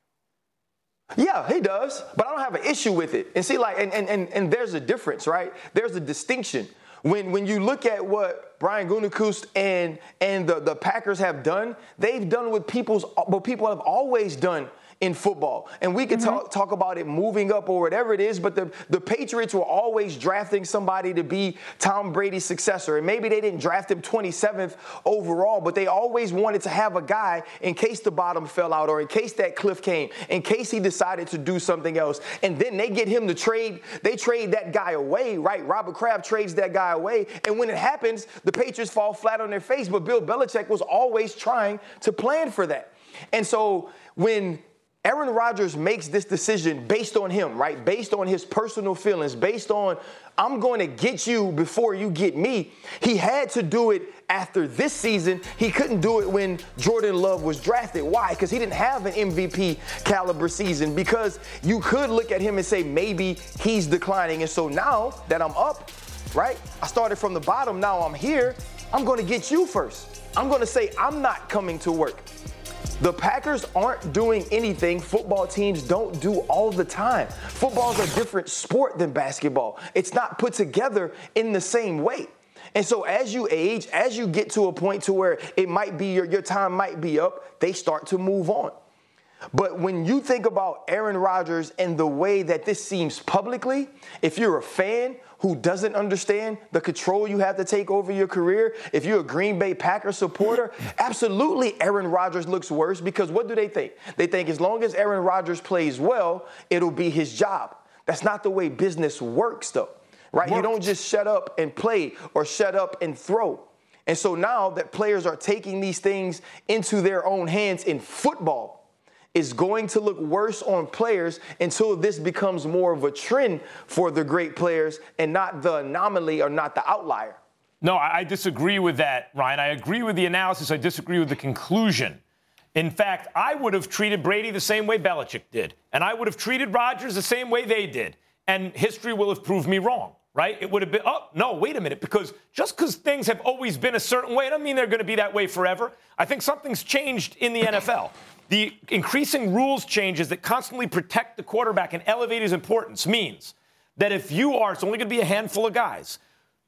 Speaker 11: Yeah, he does, but I don't have an issue with it. And see, like, and, and, and, and there's a difference, right? There's a distinction. When when you look at what Brian Gutekunst and and the, the Packers have done, they've done what people's what people have always done in football. And we could mm-hmm. talk, talk about it moving up or whatever it is, but the, the Patriots were always drafting somebody to be Tom Brady's successor. And maybe they didn't draft him twenty-seventh overall, but they always wanted to have a guy in case the bottom fell out or in case that cliff came, in case he decided to do something else. And then they get him to trade, they trade that guy away, right? Robert Kraft trades that guy away. And when it happens, the Patriots fall flat on their face, but Bill Belichick was always trying to plan for that. And so when Aaron Rodgers makes this decision based on him, right? Based on his personal feelings, based on, I'm going to get you before you get me. He had to do it after this season. He couldn't do it when Jordan Love was drafted. Why? Because he didn't have an M V P caliber season. Because you could look at him and say, maybe he's declining. And so now that I'm up, right? I started from the bottom. Now I'm here. I'm going to get you first. I'm going to say, I'm not coming to work. The Packers aren't doing anything football teams don't do all the time. Football's a different sport than basketball. It's not put together in the same way. And so as you age, as you get to a point to where it might be your, your time might be up, they start to move on. But when you think about Aaron Rodgers and the way that this seems publicly, if you're a fan who doesn't understand the control you have to take over your career, if you're a Green Bay Packers supporter, absolutely Aaron Rodgers looks worse because what do they think? They think as long as Aaron Rodgers plays well, it'll be his job. That's not the way business works, though, right? Worked. You don't just shut up and play or shut up and throw. And so now that players are taking these things into their own hands in football, is going to look worse on players until this becomes more of a trend for the great players and not the anomaly or not the outlier.
Speaker 8: No, I disagree with that, Ryan. I agree with the analysis. I disagree with the conclusion. In fact, I would have treated Brady the same way Belichick did, and I would have treated Rodgers the same way they did, and history will have proved me wrong, right? It would have been, oh, no, wait a minute, because just because things have always been a certain way, I don't mean they're going to be that way forever. I think something's changed in the N F L. The increasing rules changes that constantly protect the quarterback and elevate his importance means that if you are, it's only going to be a handful of guys,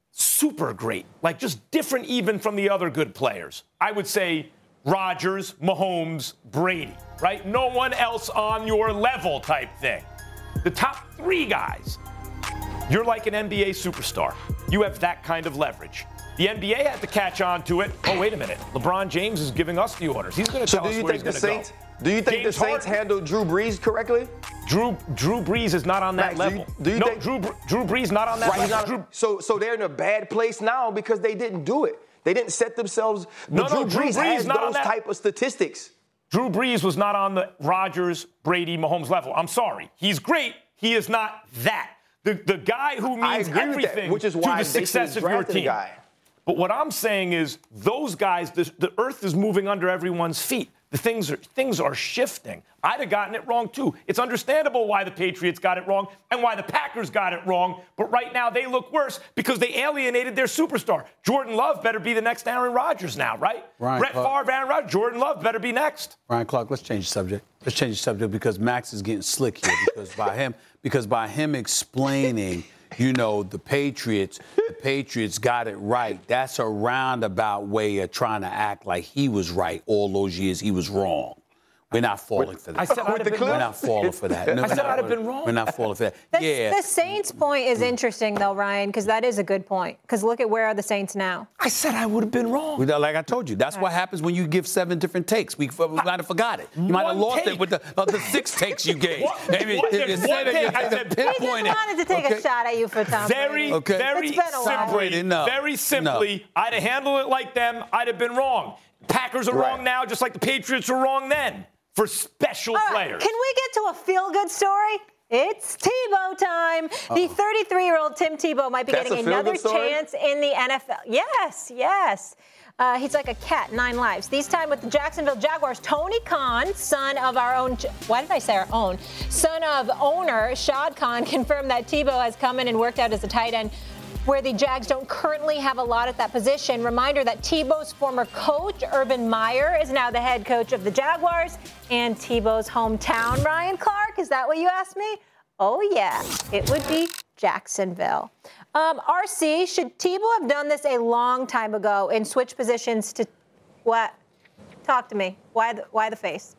Speaker 8: super great, like just different even from the other good players. I would say Rodgers, Mahomes, Brady, right? No one else on your level type thing. The top three guys, you're like an N B A superstar. You have that kind of leverage. The N B A had to catch on to it. Oh, wait a minute. LeBron James is giving us the orders. He's going to
Speaker 11: so
Speaker 8: tell us where he's going to go.
Speaker 11: Do you think
Speaker 8: James
Speaker 11: the Saints
Speaker 8: Harden,
Speaker 11: handled Drew Brees correctly?
Speaker 8: Drew Drew Brees is not on that
Speaker 11: Max,
Speaker 8: level.
Speaker 11: Do you, do you
Speaker 8: no,
Speaker 11: think,
Speaker 8: Drew Drew Brees not on that
Speaker 11: right,
Speaker 8: level.
Speaker 11: not,
Speaker 8: Drew,
Speaker 11: so so they're in a bad place now because they didn't do it. They didn't set themselves.
Speaker 8: No,
Speaker 11: Drew
Speaker 8: no, Drew
Speaker 11: Brees,
Speaker 8: Brees
Speaker 11: has
Speaker 8: not
Speaker 11: those
Speaker 8: on that.
Speaker 11: type of statistics.
Speaker 8: Drew Brees was not on the Rodgers, Brady, Mahomes level. I'm sorry. He's great. He is not that. The the guy who means everything
Speaker 11: that, which is why
Speaker 8: to the success of your team.
Speaker 11: Guy.
Speaker 8: But what I'm saying is those guys, the, the earth is moving under everyone's feet. The things are things are shifting. I'd have gotten it wrong too. It's understandable why the Patriots got it wrong and why the Packers got it wrong. But right now they look worse because they alienated their superstar. Jordan Love better be the next Aaron Rodgers now, right?
Speaker 4: Ryan
Speaker 8: Brett
Speaker 4: Clark.
Speaker 8: Favre, Aaron Rodgers, Jordan Love better be next.
Speaker 4: Ryan Clark, let's change the subject. Let's change the subject because Max is getting slick here because by him because by him explaining, you know, the Patriots, the Patriots got it right. That's a roundabout way of trying to act like he was right all those years he was wrong. We're not falling for that.
Speaker 8: I said I'd have been
Speaker 4: We're
Speaker 8: wrong.
Speaker 4: not falling for that. No,
Speaker 8: I said
Speaker 4: not,
Speaker 8: I'd have been wrong.
Speaker 4: We're not falling for that.
Speaker 6: The,
Speaker 4: yeah.
Speaker 6: the Saints point is interesting, though, Ryan, because that is a good point. Because look at where are the Saints now.
Speaker 8: I said I would have been wrong.
Speaker 4: We, like I told you, that's what happens when you give seven different takes. We, we might have forgot it. You might have
Speaker 8: One
Speaker 4: lost
Speaker 8: take.
Speaker 4: it with the, uh, the six takes you gave.
Speaker 8: What?
Speaker 4: Maybe
Speaker 8: What?
Speaker 4: if you
Speaker 8: One
Speaker 4: said it,
Speaker 8: take.
Speaker 4: you
Speaker 8: I
Speaker 4: had
Speaker 8: said-
Speaker 4: to
Speaker 6: He just
Speaker 4: pinpoint it.
Speaker 6: wanted to take
Speaker 4: Okay.
Speaker 6: a shot at you for Tom
Speaker 8: Very,
Speaker 6: Brady.
Speaker 4: Okay.
Speaker 8: very
Speaker 6: It's been a while.
Speaker 8: simply,
Speaker 4: Brady, no.
Speaker 8: very simply, I'd have handled it like them. I'd have been wrong. Packers are
Speaker 11: Right.
Speaker 8: wrong now, just like the Patriots are wrong then for special
Speaker 6: All right,
Speaker 8: players.
Speaker 6: can we get to a feel-good story? It's Tebow time. Uh-oh. The thirty-three-year-old Tim Tebow might be
Speaker 11: That's
Speaker 6: getting
Speaker 11: a
Speaker 6: another
Speaker 11: feel-good story?
Speaker 6: chance in the N F L. Yes, yes. Uh, he's like a cat, nine lives. These time with the Jacksonville Jaguars. Tony Khan, son of our own, why did I say our own? Son of owner Shad Khan confirmed that Tebow has come in and worked out as a tight end where the Jags don't currently have a lot at that position. Reminder that Tebow's former coach, Urban Meyer, is now the head coach of the Jaguars and Tebow's hometown. Ryan Clark, is that what you asked me? Oh, yeah, it would be Jacksonville. Um, R C, should Tebow have done this a long time ago and switch positions to what? Talk to me. Why the, why the face?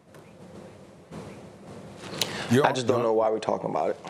Speaker 11: You're, I just don't know why we're talking about it.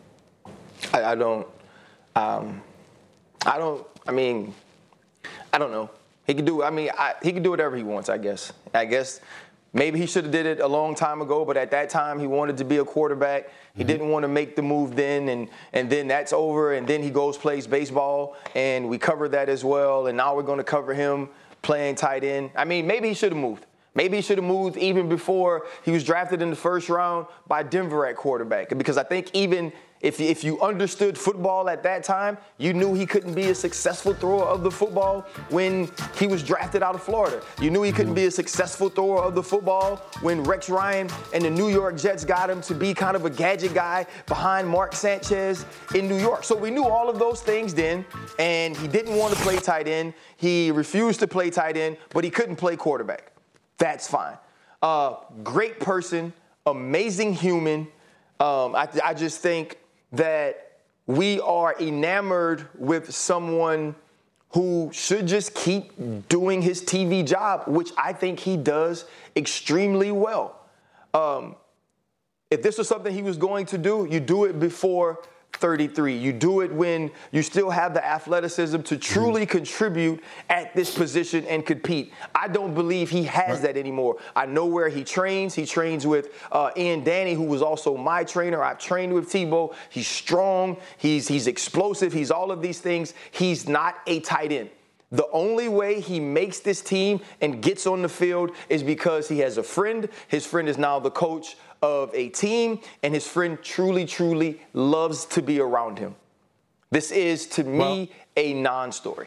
Speaker 11: I, I don't. Um, I don't. I mean, I don't know. He could do. I mean, I, he can do whatever he wants. I guess. I guess maybe he should have did it a long time ago. But at that time, he wanted to be a quarterback. He mm-hmm. didn't want to make the move then, and and then that's over. And then he goes plays baseball, and we covered that as well. And now we're going to cover him playing tight end. I mean, maybe he should have moved. Maybe he should have moved even before he was drafted in the first round by Denver at quarterback. Because I think even if, if you understood football at that time, you knew he couldn't be a successful thrower of the football when he was drafted out of Florida. You knew he couldn't be a successful thrower of the football when Rex Ryan and the New York Jets got him to be kind of a gadget guy behind Mark Sanchez in New York. So we knew all of those things then, and he didn't want to play tight end. He refused to play tight end, but he couldn't play quarterback. That's fine. Uh, great person, amazing human. Um, I, I just think that we are enamored with someone who should just keep doing his T V job, which I think he does extremely well. Um, if this was something he was going to do, you do it before thirty-three. You do it when you still have the athleticism to truly contribute at this position and compete. I don't believe he has that anymore. I know where he trains. He trains with uh, Ian Danny, who was also my trainer. I've trained with Tebow. He's strong. He's, he's explosive. He's all of these things. He's not a tight end. The only way he makes this team and gets on the field is because he has a friend. His friend is now the coach of a team, and his friend truly, truly loves to be around him. This is, to me, well, a non-story.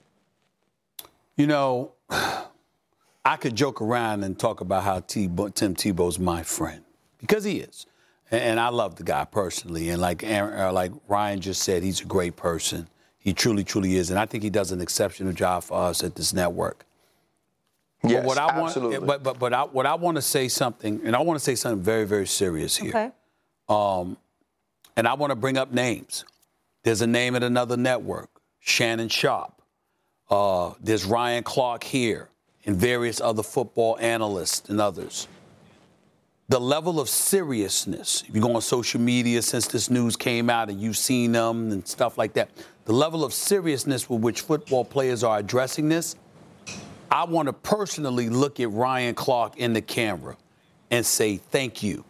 Speaker 4: You know, I could joke around and talk about how Tebow, Tim Tebow's my friend, because he is. And I love the guy personally. And like Aaron, like Ryan just said, he's a great person. He truly, truly is. And I think he does an exceptional job for us at this network.
Speaker 11: Yes,
Speaker 4: but what I
Speaker 11: absolutely.
Speaker 4: Want, but but but I, what I want to say something, and I want to say something very, very serious here.
Speaker 6: Okay.
Speaker 4: Um, and I want to bring up names. There's a name at another network, Shannon Sharpe. Uh, there's Ryan Clark here and various other football analysts and others. The level of seriousness, if you go on social media since this news came out and you've seen them and stuff like that, the level of seriousness with which football players are addressing this, I want to personally look at Ryan Clark in the camera and say thank you.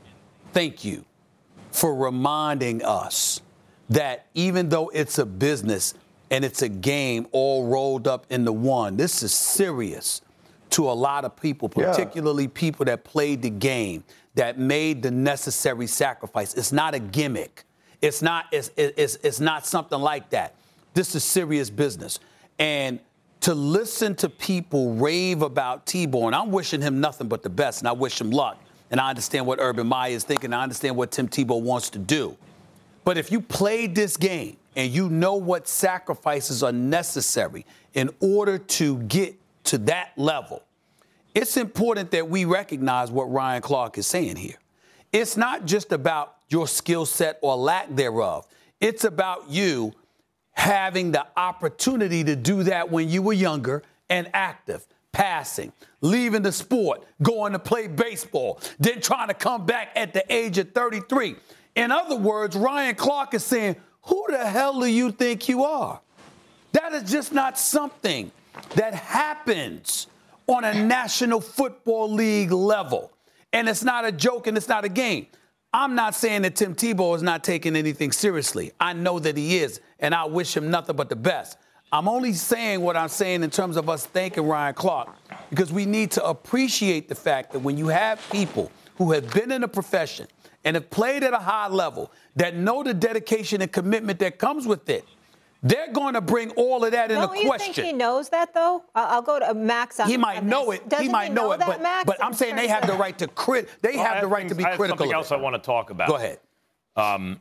Speaker 4: Thank you for reminding us that even though it's a business and it's a game all rolled up into one, this is serious to a lot of people, particularly yeah. people that played the game, that made the necessary sacrifice. It's not a gimmick. It's not, it's, it's, it's not something like that. This is serious business. And to listen to people rave about Tebow, and I'm wishing him nothing but the best, and I wish him luck. And I understand what Urban Meyer is thinking. I understand what Tim Tebow wants to do. But if you played this game and you know what sacrifices are necessary in order to get to that level, it's important that we recognize what Ryan Clark is saying here. It's not just about your skill set or lack thereof. It's about you having the opportunity to do that when you were younger and active, passing, leaving the sport, going to play baseball, then trying to come back at the age of thirty-three. In other words, Ryan Clark is saying, who the hell do you think you are? That is just not something that happens on a National Football League level. And it's not a joke and it's not a game. I'm not saying that Tim Tebow is not taking anything seriously. I know that he is, and I wish him nothing but the best. I'm only saying what I'm saying in terms of us thanking Ryan Clark, because we need to appreciate the fact that when you have people who have been in the profession and have played at a high level, that know the dedication and commitment that comes with it, they're going to bring all of that into question.
Speaker 6: Don't you think he knows that, though? I'll go to Max on
Speaker 4: He might know it.
Speaker 6: Doesn't
Speaker 4: he might
Speaker 6: he
Speaker 4: know,
Speaker 6: know
Speaker 4: it,
Speaker 6: that,
Speaker 4: but,
Speaker 6: Max,
Speaker 4: but I'm saying they have the right to crit. They
Speaker 8: well,
Speaker 4: have the right
Speaker 8: things,
Speaker 4: to be
Speaker 8: I have
Speaker 4: critical.
Speaker 8: Something
Speaker 4: of
Speaker 8: else
Speaker 4: it.
Speaker 8: I want to talk about.
Speaker 4: Go ahead.
Speaker 8: Um,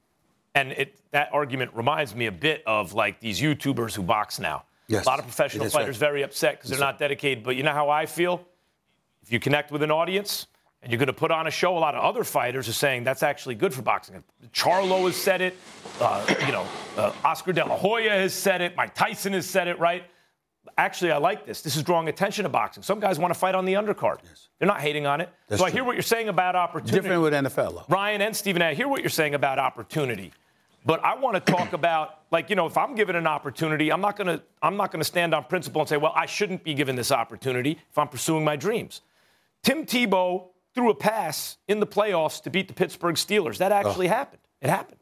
Speaker 8: and it, that argument reminds me a bit of like these YouTubers who box now.
Speaker 4: Yes.
Speaker 8: A lot of professional fighters
Speaker 4: right.
Speaker 8: very upset because they're not dedicated. But you know how I feel? If you connect with an audience and you're going to put on a show, a lot of other fighters are saying that's actually good for boxing. Charlo has said it. Uh, you know, uh, Oscar De La Hoya has said it. Mike Tyson has said it, right? Actually, I like this. This is drawing attention to boxing. Some guys want to fight on the undercard. Yes. They're not hating on it.
Speaker 4: That's
Speaker 8: so I
Speaker 4: true.
Speaker 8: hear what you're saying about opportunity.
Speaker 4: Different with N F L, though.
Speaker 8: Ryan and Stephen A., I hear what you're saying about opportunity. But I want to talk about, like, you know, if I'm given an opportunity, I'm not going to I'm not going to stand on principle and say, well, I shouldn't be given this opportunity if I'm pursuing my dreams. Tim Tebow threw a pass in the playoffs to beat the Pittsburgh Steelers. That actually oh. happened. It happened.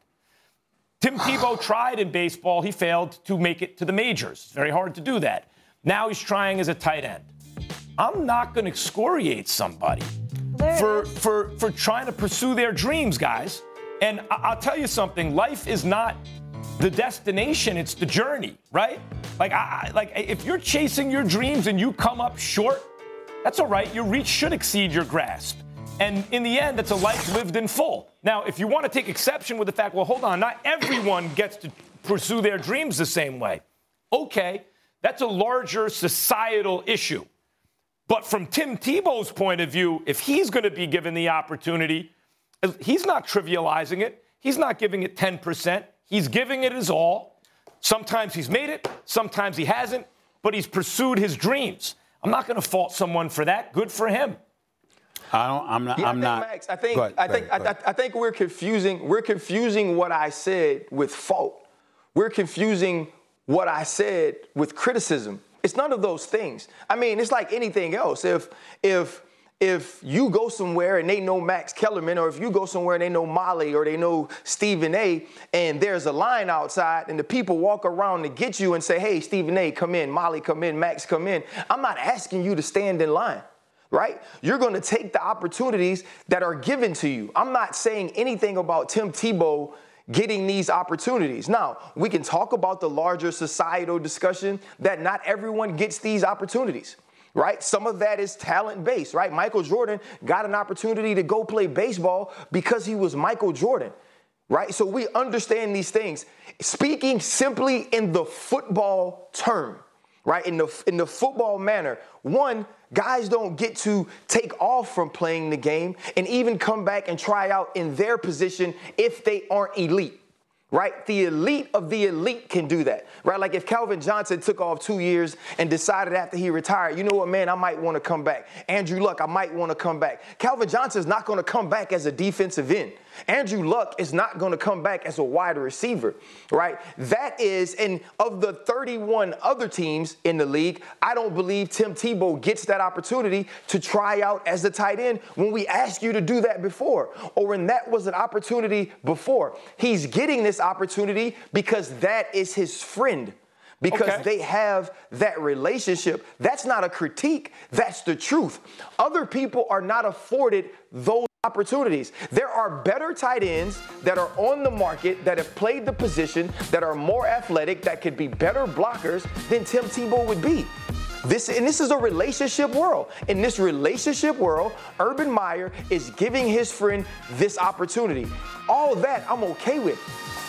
Speaker 8: Tim Tebow tried in baseball. He failed to make it to the majors. It's very hard to do that. Now he's trying as a tight end. I'm not going to excoriate somebody for, for, for trying to pursue their dreams, guys. And I'll tell you something. Life is not the destination. It's the journey, right? Like, I, like if you're chasing your dreams and you come up short, that's all right. Your reach should exceed your grasp. And in the end, it's a life lived in full. Now, if you want to take exception with the fact, well, hold on, not everyone gets to pursue their dreams the same way. Okay, that's a larger societal issue. But from Tim Tebow's point of view, if he's going to be given the opportunity, he's not trivializing it. He's not giving it ten percent. He's giving it his all. Sometimes he's made it. Sometimes he hasn't. But he's pursued his dreams. I'm not going to fault someone for that. Good for him.
Speaker 4: I don't. I'm not.
Speaker 11: Yeah,
Speaker 4: I'm
Speaker 11: I think,
Speaker 4: not.
Speaker 11: Max, I think.
Speaker 4: Ahead,
Speaker 11: I think.
Speaker 4: ahead,
Speaker 11: I, I think we're confusing. We're confusing what I said with fault. We're confusing what I said with criticism. It's none of those things. I mean, it's like anything else. If if if you go somewhere and they know Max Kellerman, or if you go somewhere and they know Molly, or they know Stephen A., and there's a line outside, and the people walk around to get you and say, "Hey, Stephen A., come in. Molly, come in. Max, come in." I'm not asking you to stand in line. Right? You're going to take the opportunities that are given to you. I'm not saying anything about Tim Tebow getting these opportunities. Now, we can talk about the larger societal discussion that not everyone gets these opportunities, right? Some of that is talent-based, right? Michael Jordan got an opportunity to go play baseball because he was Michael Jordan, right? So we understand these things. Speaking simply in the football term, right? In the in the football manner, one, guys don't get to take off from playing the game and even come back and try out in their position if they aren't elite, right? The elite of the elite can do that, right? Like if Calvin Johnson took off two years and decided after he retired, you know what, man, I might want to come back. Andrew Luck, I might want to come back. Calvin Johnson's not going to come back as a defensive end. Andrew Luck is not going to come back as a wide receiver, right? That is, and of the thirty-one other teams in the league, I don't believe Tim Tebow gets that opportunity to try out as a tight end when we asked you to do that before, or when that was an opportunity before. He's getting this opportunity because that is his friend. Because okay. they have that relationship. That's not a critique. That's the truth. Other people are not afforded those opportunities. There are better tight ends that are on the market that have played the position, that are more athletic, that could be better blockers than Tim Tebow would be. This, and this is a relationship world. In this relationship world, Urban Meyer is giving his friend this opportunity. All that I'm okay with.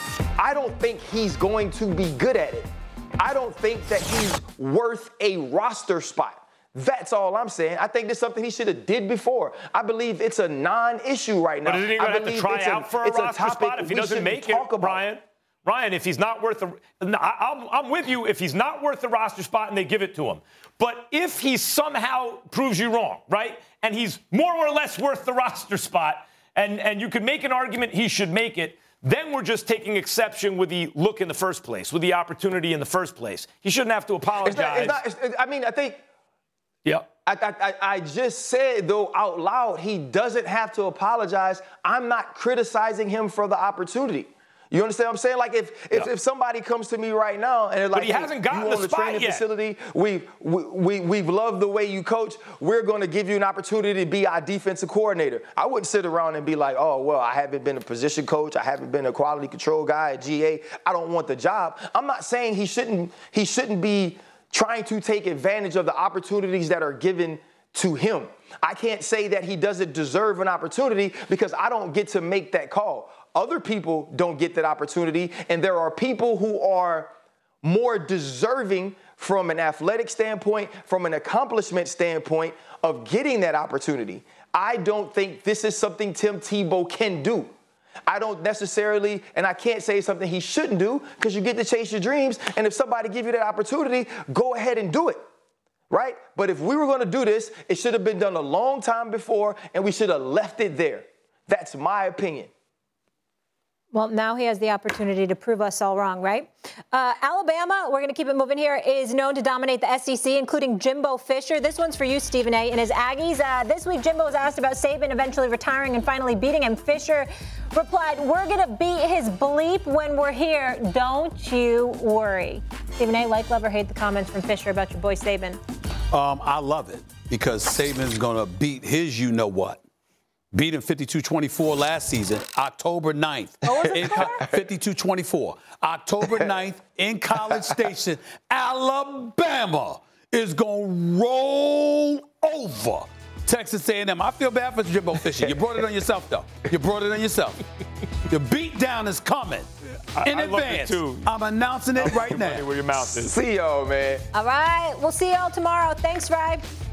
Speaker 11: I don't think he's going to be good at it. I don't think that he's worth a roster spot. That's all I'm saying. I think this is something he should have did before. I believe it's a non-issue right now.
Speaker 8: But isn't he going to have to try out a, for a roster a spot if he doesn't make it, about. Ryan? Ryan, if he's not worth the I'm, I'm with you if he's not worth the roster spot and they give it to him. But if he somehow proves you wrong, right, and he's more or less worth the roster spot, and, and you could make an argument he should make it, then we're just taking exception with the look in the first place, with the opportunity in the first place. He shouldn't have to apologize.
Speaker 11: It's not, it's not, it's, I mean, I think.
Speaker 8: Yeah.
Speaker 11: I, I, I just said, though, out loud, he doesn't have to apologize. I'm not criticizing him for the opportunity. You understand what I'm saying? Like if if, yeah. if somebody comes to me right now and they're like,
Speaker 8: but he hasn't gotten
Speaker 11: you
Speaker 8: the
Speaker 11: on the
Speaker 8: spot
Speaker 11: training
Speaker 8: yet.
Speaker 11: facility, we we we we've loved the way you coach. We're going to give you an opportunity to be our defensive coordinator. I wouldn't sit around and be like, oh well, I haven't been a position coach, I haven't been a quality control guy at G A. I don't want the job. I'm not saying he shouldn't he shouldn't be trying to take advantage of the opportunities that are given to him. I can't say that he doesn't deserve an opportunity because I don't get to make that call. Other people don't get that opportunity, and there are people who are more deserving from an athletic standpoint, from an accomplishment standpoint of getting that opportunity. I don't think this is something Tim Tebow can do. I don't necessarily, and I can't say something he shouldn't do because you get to chase your dreams, and if somebody give you that opportunity, go ahead and do it. Right? But if we were going to do this, it should have been done a long time before, and we should have left it there. That's my opinion.
Speaker 6: Well, now he has the opportunity to prove us all wrong, right? Uh, Alabama, we're going to keep it moving here, is known to dominate the S E C, including Jimbo Fisher. This one's for you, Stephen A. And his Aggies. Uh, this week, Jimbo was asked about Saban eventually retiring and finally beating him. Fisher replied, we're going to beat his bleep when we're here. Don't you worry. Stephen A., like, love, or hate the comments from Fisher about your boy Saban?
Speaker 4: Um, I love it because Saban's going to beat his you-know-what. Beat him fifty-two twenty-four last season, October ninth.
Speaker 6: What was it for?
Speaker 4: fifty-two twenty-four. October ninth in College Station. Alabama is going to roll over Texas A and M. I feel bad for Jimbo Fisher. You brought it on yourself, though. You brought it on yourself. The beatdown is coming in
Speaker 8: I, I
Speaker 4: advance.
Speaker 8: Love it too.
Speaker 4: I'm announcing it right now.
Speaker 8: Where your mouth is.
Speaker 11: See y'all, man.
Speaker 6: All right. We'll see y'all tomorrow. Thanks, Rye.